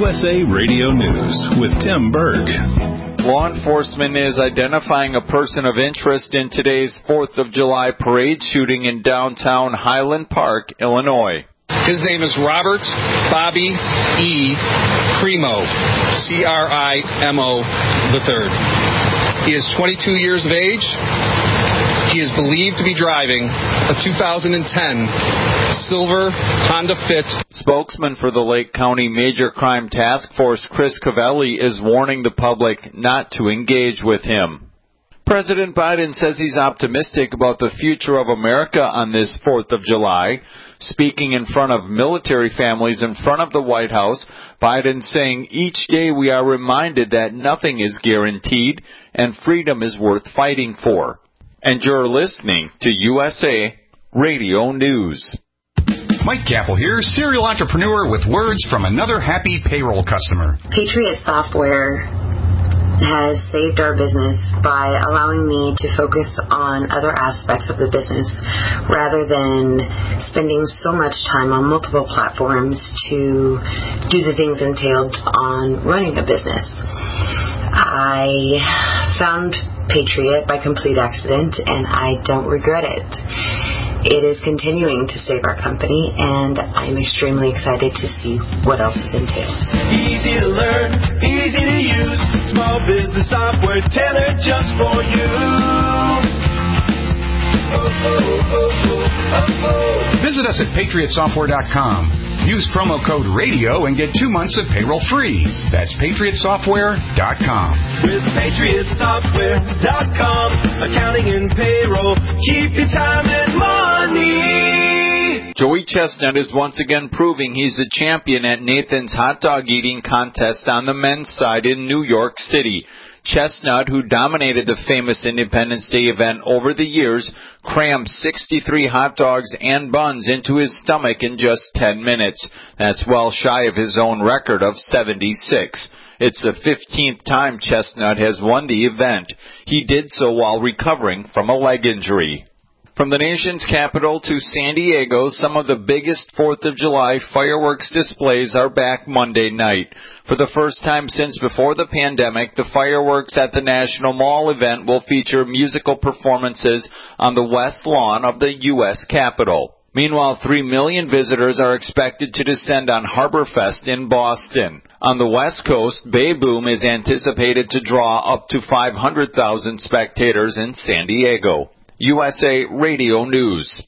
USA Radio News with Tim Berg. Law enforcement is identifying a person of interest in today's 4th of July parade shooting in downtown Highland Park, Illinois. His name is Robert Bobby E. Crimo, C-R-I-M-O III. He is 22 years of age. He is believed to be driving a 2010 silver Honda Fit. Spokesman for the Lake County Major Crime Task Force, Chris Cavelli, is warning the public not to engage with him. President Biden says he's optimistic about the future of America on this 4th of July. Speaking in front of military families in front of the White House, Biden saying each day we are reminded that nothing is guaranteed and freedom is worth fighting for. And you're listening to USA Radio News. Mike Capel here, serial entrepreneur with words from another happy payroll customer. Patriot Software has saved our business by allowing me to focus on other aspects of the business rather than spending so much time on multiple platforms to do the things entailed on running a business. I found Patriot by complete accident, and I don't regret it. It is continuing to save our company, and I'm extremely excited to see what else it entails. Easy to learn, easy to use, small business software tailored just for you. Visit us at patriotsoftware.com. Use promo code RADIO and get 2 months of payroll free. That's patriotsoftware.com. With patriotsoftware.com, accounting and payroll, keep your time and money. Joey Chestnut is once again proving he's a champion at Nathan's hot dog eating contest on the men's side in New York City. Chestnut, who dominated the famous Independence Day event over the years, crammed 63 hot dogs and buns into his stomach in just 10 minutes. That's well shy of his own record of 76. It's the 15th time Chestnut has won the event. He did so while recovering from a leg injury. From the nation's capital to San Diego, some of the biggest 4th of July fireworks displays are back Monday night. For the first time since before the pandemic, the fireworks at the National Mall event will feature musical performances on the west lawn of the U.S. Capitol. Meanwhile, 3 million visitors are expected to descend on Harborfest in Boston. On the West Coast, Bay Boom is anticipated to draw up to 500,000 spectators in San Diego. USA Radio News.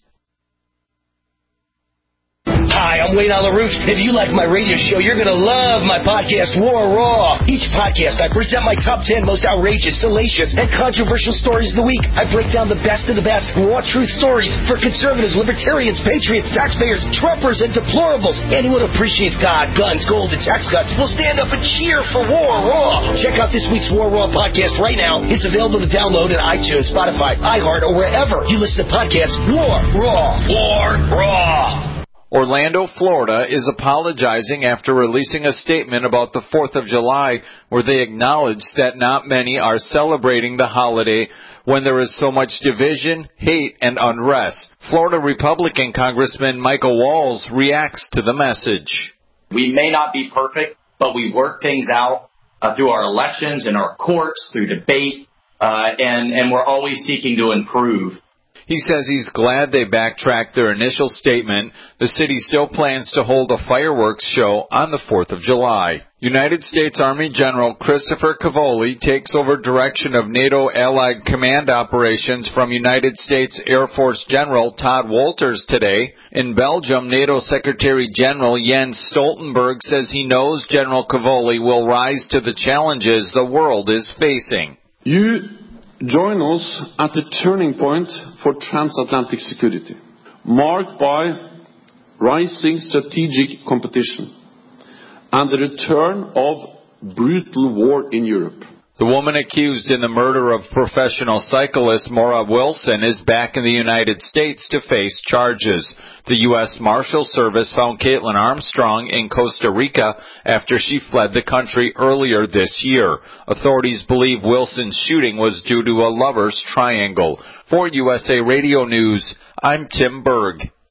Hi, I'm Wayne LaRouche. If you like my radio show, you're going to love my podcast, War Raw. Each podcast, I present my top 10 most outrageous, salacious, and controversial stories of the week. I break down the best of the best raw truth stories for conservatives, libertarians, patriots, taxpayers, Trumpers, and deplorables. Anyone who appreciates God, guns, gold, and tax cuts will stand up and cheer for War Raw. Check out this week's War Raw podcast right now. It's available to download at iTunes, Spotify, iHeart, or wherever you listen to podcasts. War Raw. War Raw. Orlando, Florida is apologizing after releasing a statement about the 4th of July where they acknowledged that not many are celebrating the holiday when there is so much division, hate, and unrest. Florida Republican Congressman Michael Walz reacts to the message. We may not be perfect, but we work things out through our elections and our courts, through debate, and we're always seeking to improve. He says he's glad they backtracked their initial statement. The city still plans to hold a fireworks show on the 4th of July. United States Army General Christopher Cavoli takes over direction of NATO Allied Command operations from United States Air Force General Todd Wolters today. In Belgium, NATO Secretary General Jens Stoltenberg says he knows General Cavoli will rise to the challenges the world is facing. Join us at the turning point for transatlantic security, marked by rising strategic competition and the return of brutal war in Europe. The woman accused in the murder of professional cyclist Maura Wilson is back in the United States to face charges. The U.S. Marshal Service found Caitlin Armstrong in Costa Rica after she fled the country earlier this year. Authorities believe Wilson's shooting was due to a lover's triangle. For USA Radio News, I'm Tim Berg.